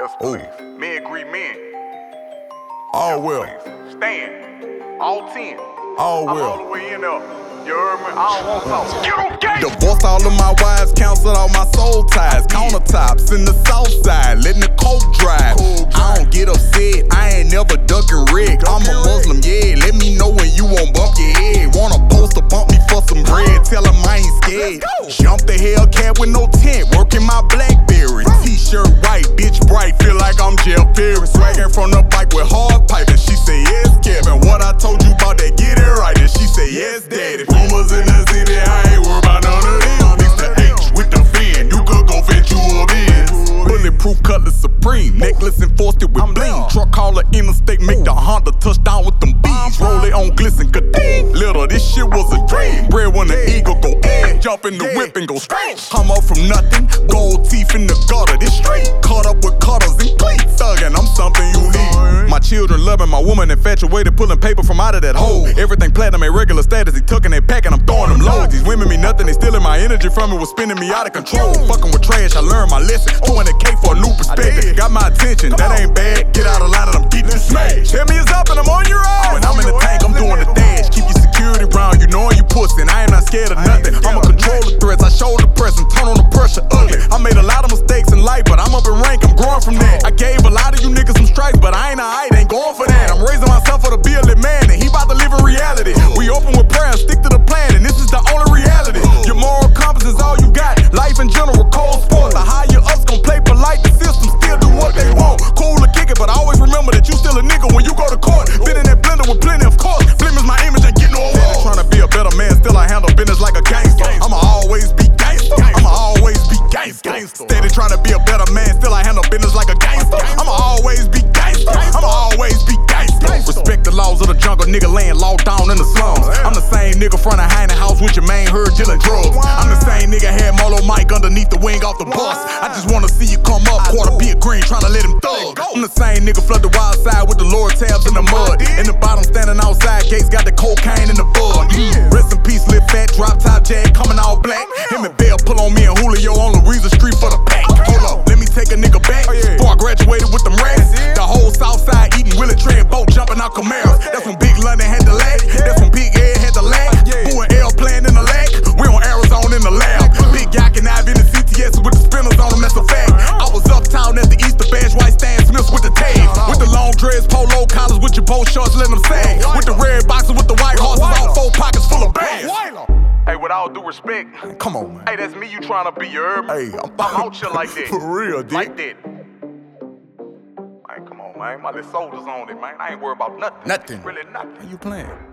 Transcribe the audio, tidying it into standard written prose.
Yes, please. Men greet men. All well. Please. Stand. All 10. All I'm well. all the way in there. You heard me? I don't want talk. Get on game! Divorced all of my wives, canceled all my soul ties. Countertops in the south side, letting the coke drive. I don't get upset, I ain't never ducking Rick. I'm a Muslim, yeah, let me know when you won't bump your head. Wanna post or bump me for some bread, tell him I ain't scared. Jump the Hellcat with no tent, working my Blackberry. T-shirt white, bitch bright, feel like I'm Jeff Perry. Swagging from the bike with hard pipe, and she say yes, Kevin. What I told you about that, get it right, and she say yes, daddy. Rumors in the city, I ain't worried about none of them. Mix the H with the fin, you could go fetch you a Benz. Bulletproof Cutlass Supreme, necklace enforced it with bling. Truck hauler interstate, make the Honda touchdown with them bees. Roll it on glisten, ka-ding. Little, this shit was a dream. Bread when the eagle go in, jump in the whip and go straight. I'm up from nothing, gold teeth in the gutter. This street caught up with cutters and cleats. Thuggin', I'm something you need. My children loving, my woman infatuated, pulling paper from out of that hole. Everything platinum at regular status, he tucking it back and I'm throwing them loads. These women mean nothing, they stealing my energy from it, was spinning me out of control. Fucking with trash, I learned my lesson. 200K for a new perspective, got my attention, that ain't bad. Get out of line and I'm getting smashed. Hit me is up and I'm on your ass. When I'm in the tank, I'm doing the dash. Keep your security round, you knowin' you pussy, and I ain't not scared of nothing. I'ma control the threats, I shoulder press and turn on the pressure ugly. I made a lot of mistakes in life, but I'm up in rank, I'm growing from that. I gave a lot of you niggas some stripes, but I ain't going for that. I'm raising myself for the be a lit man, and he about to live in reality. We open with prayer, stick to the plan, and this is the only reality. Your moral compass is all you got. Life in general, cold sports. The higher ups gon' play polite, the system still do what they want. Cool to kick it, but I always remember that you still a nigga when you go to court. Fit in that blender with plenty of course. Blim is my image, ain't getting no awards. Trying to be a better man, still I handle business like a gangster. I'ma always be gangster. I'ma always be gangster. Steady trying to be a better man, still I handle business like a gangster. I'ma always be gangster. I'ma always be gangster. Respect the laws of the jungle, nigga laying low down in the slums. I'm the same nigga front of Heine House with your main herd dealing drugs. I'm the same nigga had Molo Mike underneath the wing off the bus. I just wanna see you come up, quarter be a green, trying to let him thug. I'm the same nigga flood the wild side with the lower tabs in the mud. In the bottom standing outside, Gates got the cocaine in the bud. Rest in peace, Lil Fat, drop top jag, coming all black. Him and Bell pull on me and Julio on Louisa Street for the pack. Hold up, let me take a nigga back. Before I graduated with them rats, the whole south side eating Willie Trey and boat jumping out Camaros. That's when Big London had the lag. That's when Big Ed had the lag. Boo and L playing in the lag. We on Arizona in the lab. Big Yak and Ivy in the CTS with the spinners on them, that's a fact. I was uptown at the Easter Badge, white Stan Smiths with the tag. With the long dreads, polo collars with your bow shorts, letting them sag. With the red boxes with the white horses, all 4 pockets full of bags. Hey, with all due respect, come on, man. Hey, that's me you trying to be, you heard me? Hey, I'm out here like that. For real, dude. Like that. Man, come on, man. My little soldiers on it, man. I ain't worried about nothing. Nothing. Really nothing. How you playing?